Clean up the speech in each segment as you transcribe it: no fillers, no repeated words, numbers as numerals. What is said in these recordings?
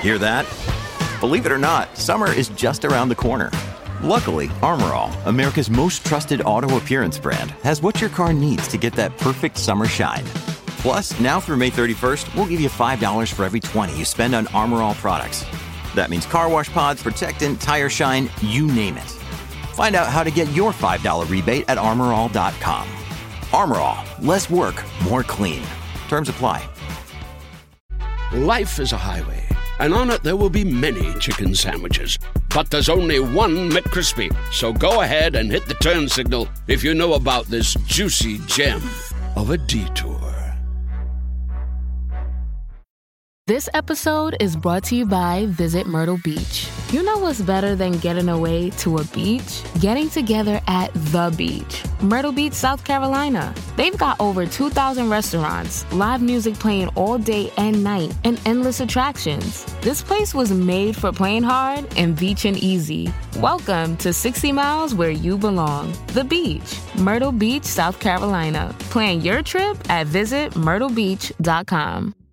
Hear that? Believe it or not, summer is just around the corner. Luckily, Armor All, America's most trusted auto appearance brand, has what your car needs to get that perfect summer shine. Plus, now through May 31st, we'll give you $5 for every $20 you spend on Armor All products. That means car wash pods, protectant, tire shine, you name it. Find out how to get your $5 rebate at armorall.com. Armor All, less work, more clean. Terms apply. Life is a highway, and on it there will be many chicken sandwiches. But there's only one McCrispy. So go ahead and hit the turn signal if you know about this juicy gem of a detour. This episode is brought to you by Visit Myrtle Beach. You know what's better than getting away to a beach? Getting together at the beach. Myrtle Beach, South Carolina. They've got over 2,000 restaurants, live music playing all day and night, and endless attractions. This place was made for playing hard and beaching easy. Welcome to 60 Miles where you belong. The beach. Myrtle Beach, South Carolina. Plan your trip at visitmyrtlebeach.com.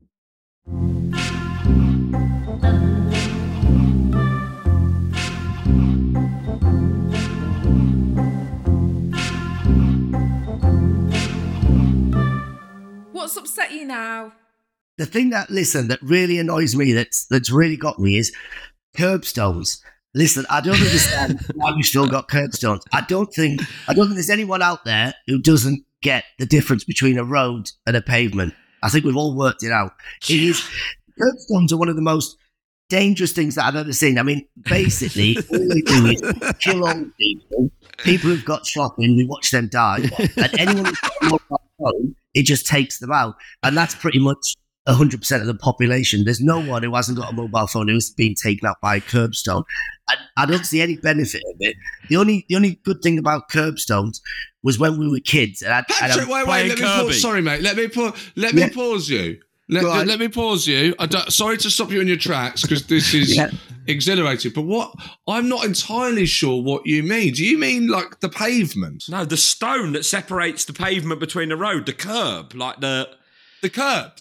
What's upset you now? The thing that really annoys me, that's really got me, is curbstones. Listen, I don't understand why we still got curbstones. I don't think there's anyone out there who doesn't get the difference between a road and a pavement. I think we've all worked it out. Curbstones are one of the most dangerous things that I've ever seen. I mean, basically, all they do is kill old people who've got shopping, we watch them die, and anyone who's got a mobile phone, it just takes them out. And that's pretty much 100% of the population. There's no one who hasn't got a mobile phone who's been taken out by a curbstone. I don't see any benefit of it. The only good thing about curbstones was when we were kids. Patrick, wait, let me pause. Sorry, mate. Let me pause you. Let me pause you. Sorry to stop you in your tracks because this is exhilarating. But I'm not entirely sure what you mean. Do you mean like the pavement? No, the stone that separates the pavement between the road, the curb, like the curb.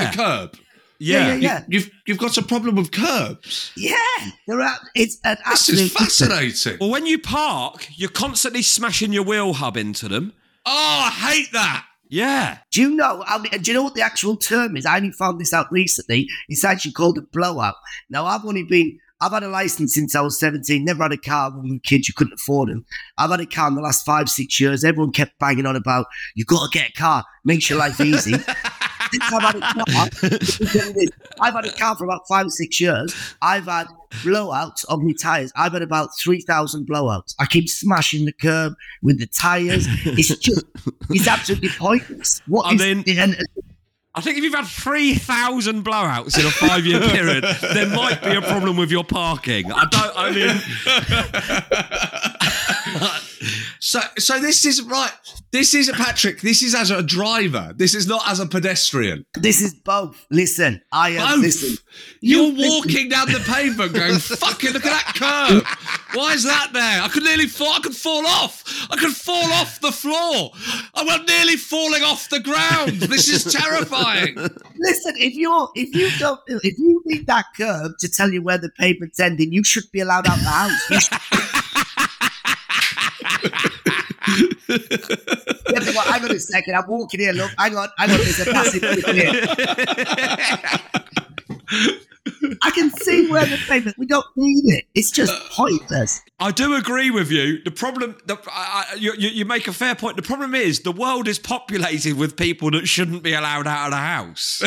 Yeah. You've got a problem with curbs. Yeah, it's an This is fascinating. Well, when you park, you're constantly smashing your wheel hub into them. Oh, I hate that. Yeah. Do you know what the actual term is? I only found this out recently. It's actually called a blowout. Now, I've had a license since I was 17, never had a car. When we were kids, you couldn't afford them. I've had a car in the last 5-6 years. Everyone kept banging on about, you got to get a car, makes your life easy. Since I've had a car for about 5 or 6 years. I've had blowouts on my tyres. I've had about 3,000 blowouts. I keep smashing the curb with the tyres. It's absolutely pointless. I think if you've had 3,000 blowouts in a 5-year period, there might be a problem with your parking. So this is right. This is Patrick. This is as a driver. This is not as a pedestrian. This is both. Listen, I am. Listen, you're walking down the pavement, going, "Fucking look at that curb! Why is that there? I could fall off. I could fall off the floor. I'm nearly falling off the ground. This is terrifying." Listen, if you need that curb to tell you where the pavement's ending, you should be allowed out the house. Yeah, but hang on a second. I'm walking here. Look, hang on. There's a passive here. I can see where the pavement. We don't need it. It's just pointless. I do agree with you. The problem, you make a fair point. The problem is the world is populated with people that shouldn't be allowed out of the house.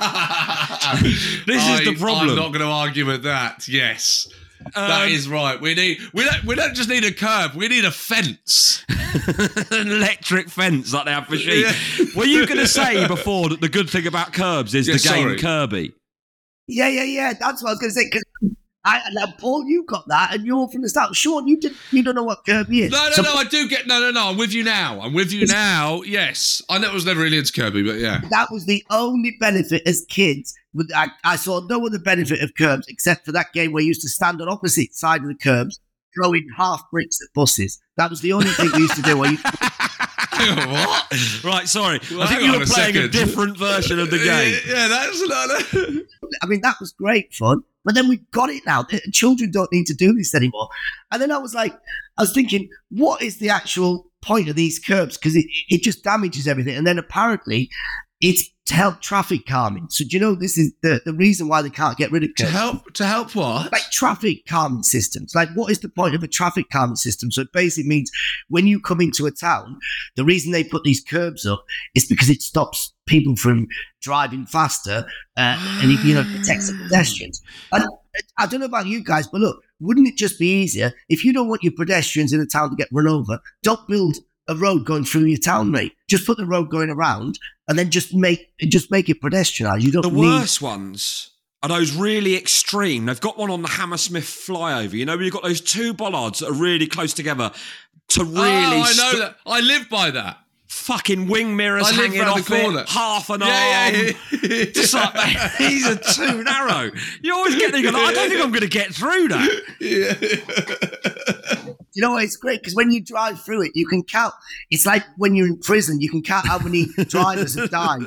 This is the problem. I'm not going to argue with that. Yes. That is right. We don't just need a curb. We need a fence, an electric fence like they have for sheep. Yeah. Were you going to say before that the good thing about curbs is the game Kirby? Yeah. That's what I was going to say. Because Paul, you got that, and you're from the start. Sean, you don't know what Kirby is. No. I do get. No. I'm with you now. Yes, I know it was never really into Kirby, but yeah, that was the only benefit as kids. I saw no other benefit of curbs except for that game where you used to stand on opposite side of the curbs, throwing half bricks at buses. That was the only thing we used to do. What? Right, sorry. Well, I think you were playing a different version of the game. Yeah, that's not. I mean, that was great fun. But then we've got it now. Children don't need to do this anymore. And then I was thinking, what is the actual point of these curbs? Because it just damages everything. And then apparently it's to help traffic calming. So do you know this is the reason why they can't get rid of curbs? To help what? Like traffic calming systems. Like, what is the point of a traffic calming system? So it basically means when you come into a town, the reason they put these curbs up is because it stops people from driving faster and it protects the pedestrians. And I don't know about you guys, but look, wouldn't it just be easier if you don't want your pedestrians in a town to get run over? Don't build a road going through your town, mate. Just put the road going around, and then just make it pedestrianised. You don't. The worst ones are those really extreme. They've got one on the Hammersmith flyover. You know, where you've got those two bollards that are really close together to really. Oh, I know that. I live by that. Fucking wing mirrors hanging off it, half an arm. Yeah. Just like, these are too narrow. You always get thinking, I don't think I'm going to get through that. Yeah. You know what? It's great because when you drive through it, you can count. It's like when you're in prison, you can count how many drivers have died.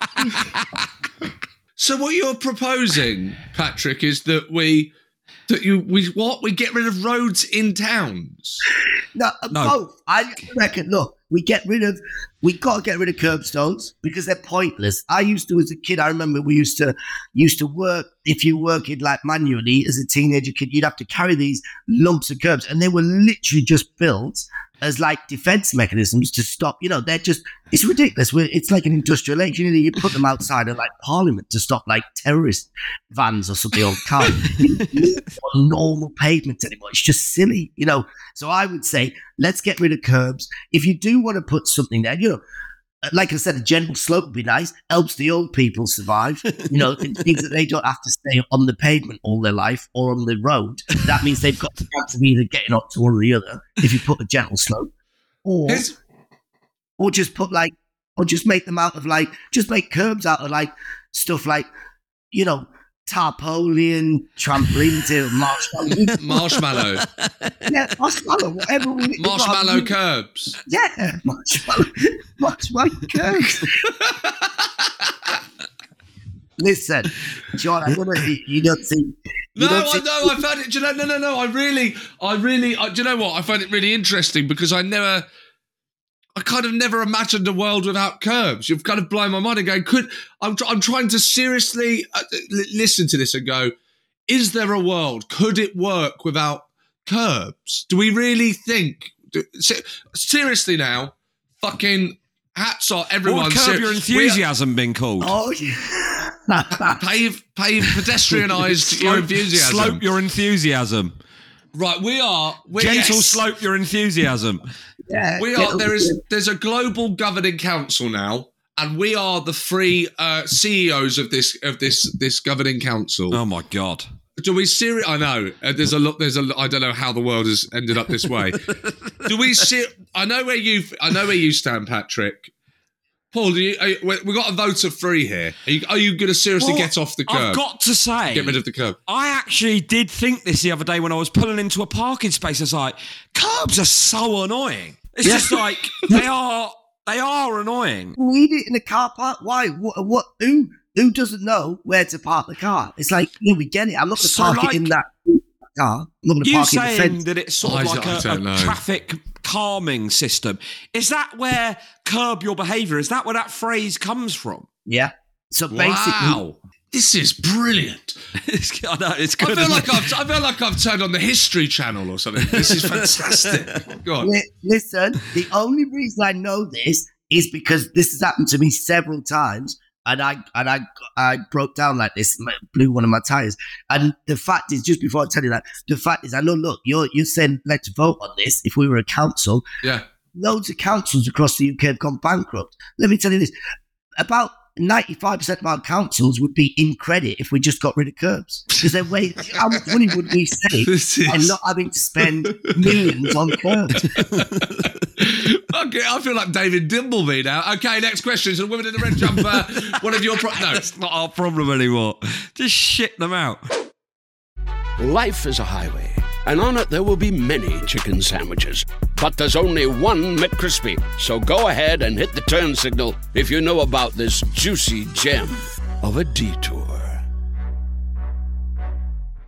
So what you're proposing, Patrick, is that we get rid of roads in towns? No. Both. I reckon. Look, we got to get rid of curbstones because they're pointless. I used to, as a kid, I remember we used to work. If you work it like manually as a teenager kid, you'd have to carry these lumps of curbs, and they were literally just built as like defense mechanisms to stop. They're just, it's ridiculous. It's like an industrial age. You put them outside of like Parliament to stop like terrorist vans or something on cars. On normal pavement anymore. It's just silly, So I would say, let's get rid of curbs. If you do want to put something there, like I said, a gentle slope would be nice. Helps the old people survive. It means that they don't have to stay on the pavement all their life or on the road. That means they've got the chance of either getting up to one or the other if you put a gentle slope, or just put just make them out of just make curbs out of stuff like tarpaulin, trampoline material, marshmallow. Yeah, marshmallow, whatever. Marshmallow curbs. Yeah, marshmallow curbs. Listen, John, I don't know if you don't think. I found it. No. I really. Do you know what? I find it really interesting because I kind of never imagined a world without curbs. You've kind of blown my mind and going, I'm trying to seriously listen to this and go, is there a world? Could it work without curbs? Do we really think? Seriously now, fucking hats off, everyone. What Curb Your Enthusiasm been called? Oh, yeah. pave pedestrianised your enthusiasm. Slope your enthusiasm. Right, slope your enthusiasm. Yeah, there's a global governing council now, and we are the three CEOs of this governing council. Oh my God! Do we I know there's a lot. I don't know how the world has ended up this way. Do we I know where you stand, Patrick. Paul, we got a vote of 3 here. Are you going to seriously get off the curb? I've got to say, get rid of the curb. I actually did think this the other day when I was pulling into a parking space. I was like, curbs are so annoying. It's just like they are annoying. We need it in a car park. Why? What? Who doesn't know where to park the car? It's like, we get it. I'm not going to park it in that car. I'm not going to park it in the fence. You saying that it's sort of like a traffic calming system. Is that where curb your behaviour? Is that where that phrase comes from? Yeah. So basically, this is brilliant. I know, it's good. I feel like I've turned on the History Channel or something. This is fantastic. Go on. Listen, the only reason I know this is because this has happened to me several times. And I broke down like this, blew one of my tires. And the fact is, just before I tell you that, the fact is, I know, look, you're saying let's vote on this. If we were a council, loads of councils across the UK have gone bankrupt. Let me tell you this, about 95% of our councils would be in credit if we just got rid of curbs. Because they're how much money would we save by not having to spend millions on curbs? Okay, I feel like David Dimbleby now. Okay, next question. So the women in the red jumper, one of your no, it's not our problem anymore. Just shit them out. Life is a highway, and on it there will be many chicken sandwiches. But there's only one McCrispy. So go ahead and hit the turn signal if you know about this juicy gem of a detour.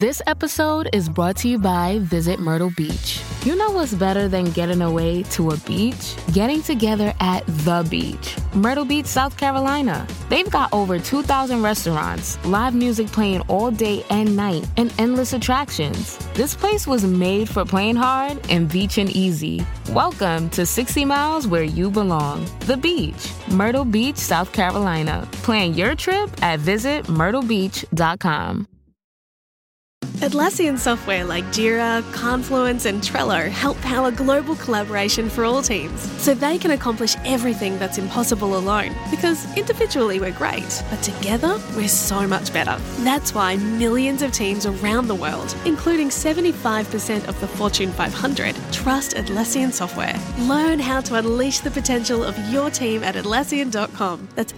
This episode is brought to you by Visit Myrtle Beach. You know what's better than getting away to a beach? Getting together at the beach. Myrtle Beach, South Carolina. They've got over 2,000 restaurants, live music playing all day and night, and endless attractions. This place was made for playing hard and beaching easy. Welcome to 60 miles where you belong. The beach. Myrtle Beach, South Carolina. Plan your trip at visitmyrtlebeach.com. Atlassian software like Jira, Confluence, and Trello help power global collaboration for all teams, so they can accomplish everything that's impossible alone. Because individually we're great, but together we're so much better. That's why millions of teams around the world, including 75% of the Fortune 500, trust Atlassian software. Learn how to unleash the potential of your team at Atlassian.com. That's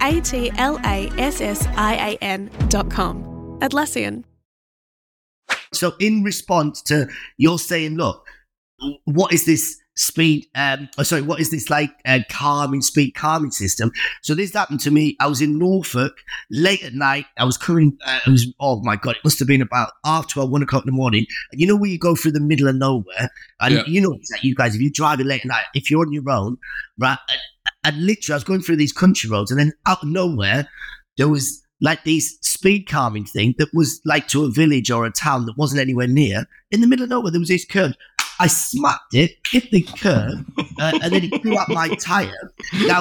Atlassian.com. Atlassian. So in response to you're saying, look, what is this what is this like speed calming system? So this happened to me. I was in Norfolk late at night. I was coming, oh my God, it must have been about 12:30, 1 o'clock in the morning. And you know where you go through the middle of nowhere? And you know, you guys, if you're driving late at night, if you're on your own, right? And literally I was going through these country roads, and then out of nowhere, there was like these speed calming thing that was like to a village or a town that wasn't anywhere near. In the middle of nowhere, there was this curve. I smacked it, hit the curve, and then it blew up my tyre. Now,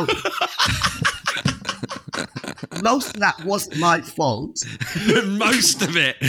most of that wasn't my fault. Most of it.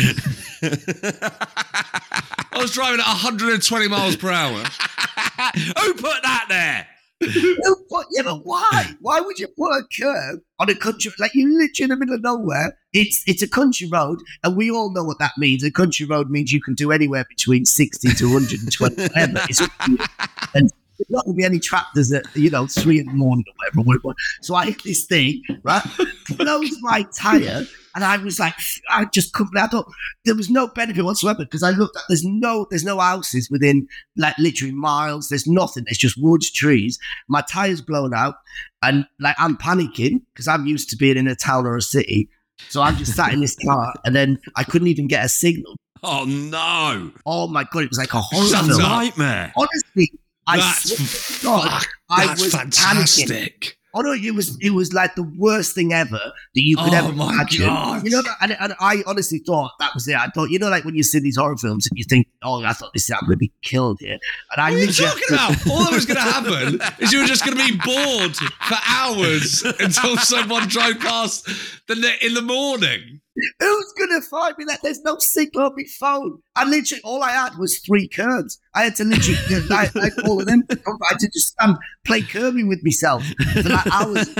I was driving at 120 miles per hour. Who put that there? Yeah, but why? Why would you put a curve on a country, like you literally in the middle of nowhere? It's a country road, and we all know what that means. A country road means you can do anywhere between 60 to 120, whatever. And there's not going to be any tractors at 3 in the morning or whatever. So I hit this thing, right? Blows my tyre. And I was like, I just couldn't. I thought there was no benefit whatsoever, because I looked at there's no houses within like literally miles. There's nothing. It's just woods, trees. My tire's blown out, and like I'm panicking because I'm used to being in a town or a city. So I'm just sat in this car, and then I couldn't even get a signal. Oh no! Oh my God! It was like a horror film. Nightmare. Honestly, I was fantastic. Panicking. Oh no, it was like the worst thing ever that you could ever imagine. God. And I honestly thought that was it. I thought, like when you see these horror films and you think, oh, I thought I'm going to be killed here. And what are you talking about? All that was going to happen is you were just going to be bored for hours until someone drove past in the morning. Who's going to find me? Like, there's no signal on my phone. And literally, all I had was 3 curbs. I had to literally, I all of them. I had to just play curbing with myself for like hours.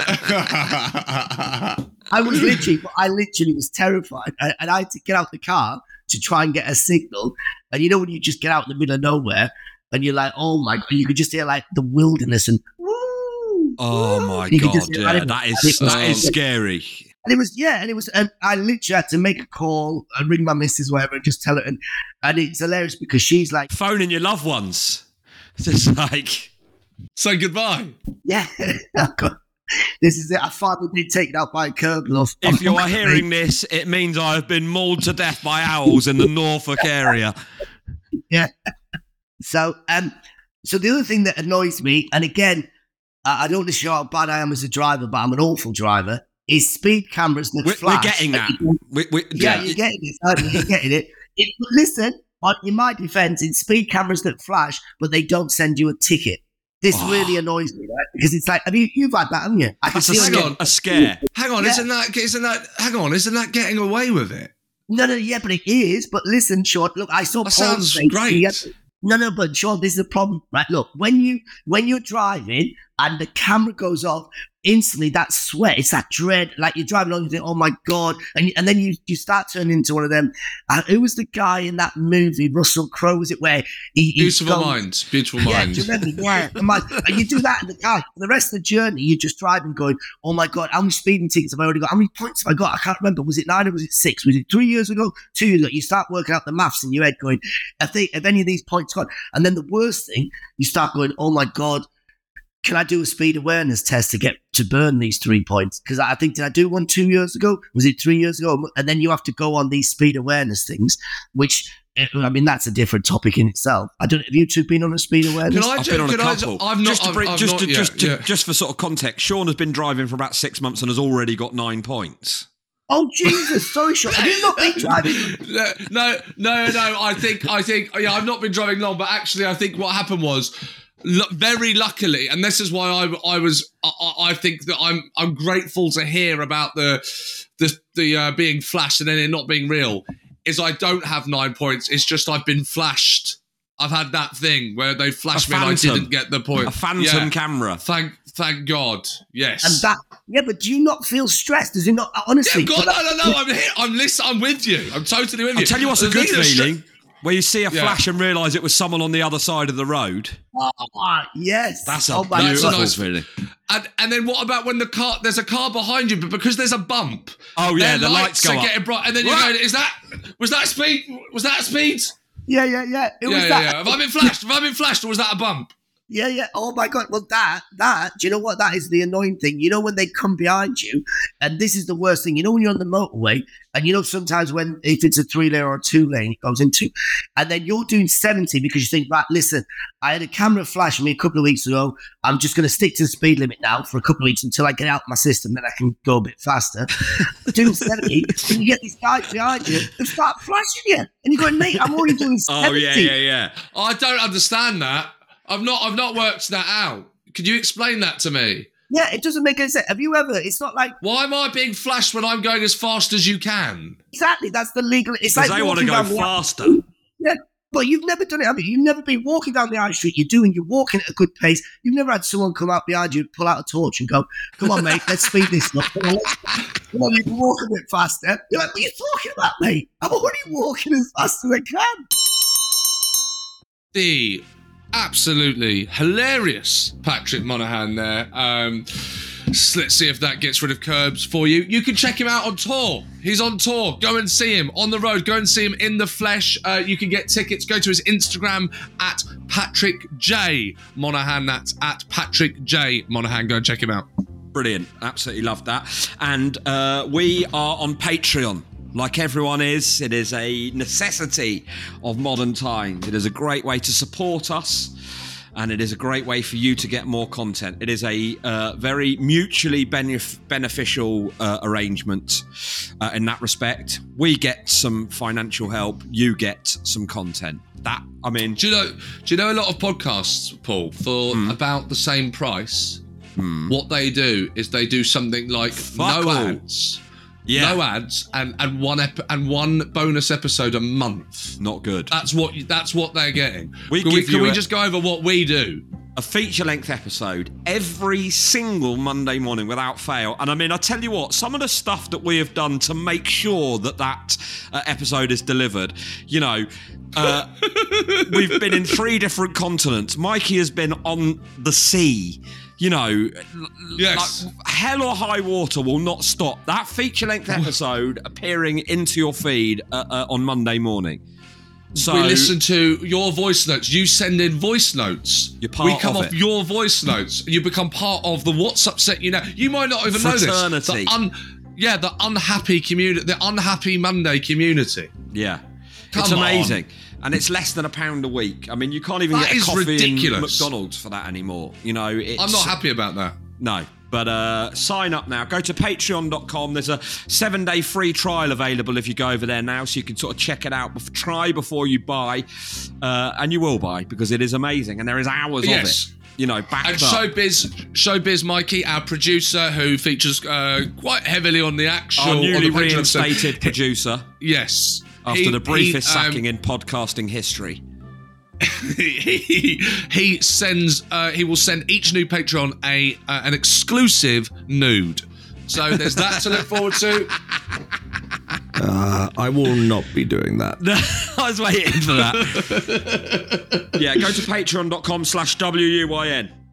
I literally was terrified. And I had to get out the car to try and get a signal. And when you just get out in the middle of nowhere and you're like, oh my God, you could just hear like the wilderness and woo. Oh my God, yeah, that is scary. And it was, and I literally had to make a call and ring my missus, whatever, and just tell her. And it's hilarious because she's like, phoning your loved ones. Just like, say goodbye. Yeah. This is it. I finally been taken out by a curb, love. If you are hearing this, it means I have been mauled to death by owls in the Norfolk area. Yeah. So the other thing that annoys me, and again, I don't want to show how bad I am as a driver, but I'm an awful driver, is speed cameras that flash. We're getting that. You're getting it. You're getting it. Listen, in my defense, it's speed cameras that flash, but they don't send you a ticket. This really annoys me, right? Because it's like, you've had that, haven't you? That's a scare. Hang on, isn't that getting away with it? No, yeah, but it is. But listen, Sean, look, I saw that sounds great. No, but Sean, this is the problem, right? Look, when you're driving and the camera goes off, instantly that sweat, it's that dread, like you're driving along, you think, oh my God, and then you start turning into one of them. Who was the guy in that movie, Russell Crowe, was it, where Beautiful Minds. Do you remember? Yeah. And you do that in the car. For the rest of the journey, you're just driving going, oh my God, how many speeding tickets have I already got? How many points have I got? I can't remember. Was it 9 or was it 6? Was it 3 years ago? 2 years ago? You start working out the maths in your head going, have any of these points gone? And then the worst thing, you start going, oh my God, can I do a speed awareness test to get to burn these 3 points? Because I think, did I do one 2 years ago? Was it 3 years ago? And then you have to go on these speed awareness things, which, I mean, that's a different topic in itself. I don't. Have you two been on a speed awareness? I've been on a couple. Just for sort of context, Sean has been driving for about 6 months and has already got 9 points. Oh Jesus! Sorry, Sean. Have you not been driving? No. I think. Yeah, I've not been driving long, but actually, I think what happened was, very luckily, and this is why I think that I'm grateful to hear about the being flashed and then it not being real. Is I don't have 9 points. It's just I've been flashed. I've had that thing where they flashed me and I didn't get the point. A phantom camera. Thank God. Yes. And that. Yeah, but do you not feel stressed? Does it not? Honestly. Yeah, God, no. I'm here. I'm with you. I'm totally with you. I'll tell you what's a good feeling. Where you see a flash and realise it was someone on the other side of the road. Oh, yes. That's a beautiful feeling. And then what about when there's a car behind you, but because there's a bump. Oh yeah, the lights go up. Getting bright, and then you're going, was that speed? Yeah. It was that. Have I been flashed or was that a bump? Yeah. Oh my God. Well, that, do you know what? That is the annoying thing. You know, when they come behind you, and this is the worst thing, you know, when you're on the motorway, and you know, sometimes if it's a 3-lane or a 2-lane, it goes into, and then you're doing 70 because you think, right, listen, I had a camera flash on me a couple of weeks ago. I'm just going to stick to the speed limit now for a couple of weeks until I get out my system, then I can go a bit faster. Doing 70, and you get these guys behind you and start flashing you. And you're going, mate, I'm already doing 70. Oh, yeah. I don't understand that. I've not worked that out. Could you explain that to me? Yeah, it doesn't make any sense. Have you ever? It's not like, why am I being flashed when I'm going as fast as you can? Exactly, that's the legal. It's like they want to go faster. Yeah, but you've never done it, have you? You've never been walking down the high street. You're walking at a good pace. You've never had someone come out behind you, pull out a torch, and go, "Come on, mate, let's speed this up." Come on, you can walk a bit faster. You're like, "What are you talking about, mate? I'm already walking as fast as I can." The absolutely hilarious Patrick Monaghan there. Let's see if that gets rid of curbs for you. You can check him out on tour. He's on tour. Go and see him on the road. Go and see him in the flesh. You can get tickets. Go to his Instagram at Patrick J Monaghan. That's at Patrick J Monaghan. Go and check him out. Brilliant. Absolutely love that. And we are on Patreon. Like everyone is, it is a necessity of modern times. It is a great way to support us, and it is a great way for you to get more content. It is a very mutually beneficial arrangement in that respect. We get some financial help, you get some content. Do you know a lot of podcasts, Paul, for about the same price? What they do is they do something like ads. Yeah. No ads and one bonus episode a month. Not good. That's what they're getting. Can we just go over what we do? A feature-length episode every single Monday morning without fail. And I mean, I tell you what, some of the stuff that we have done to make sure that episode is delivered, you know, we've been in 3 different continents. Mikey has been on the sea. You know, yes. Like, hell or high water will not stop. That feature-length episode appearing into your feed on Monday morning. So we listen to your voice notes. You send in voice notes. You're part we come of off it. your voice notes. You become part of the What's Upset You Now. You might not even know this. Fraternity. The unhappy community, the unhappy Monday community. Yeah, it's amazing. And it's less than £1 a week. I mean, you can't even get a coffee in McDonald's for that anymore. You know, I'm not happy about that. No, but sign up now. Go to patreon.com. There's a 7-day free trial available if you go over there now, so you can sort of check it out. Try before you buy, and you will buy because it is amazing, and there is hours of it. You know, backed and up. Showbiz Mikey, our producer, who features quite heavily on the actual, our newly on the reinstated producer. Yes. After the briefest sacking in podcasting history. He will send each new Patreon an exclusive nude. So there's that to look forward to. I will not be doing that. I was waiting for that. Yeah, go to patreon.com/WUYN.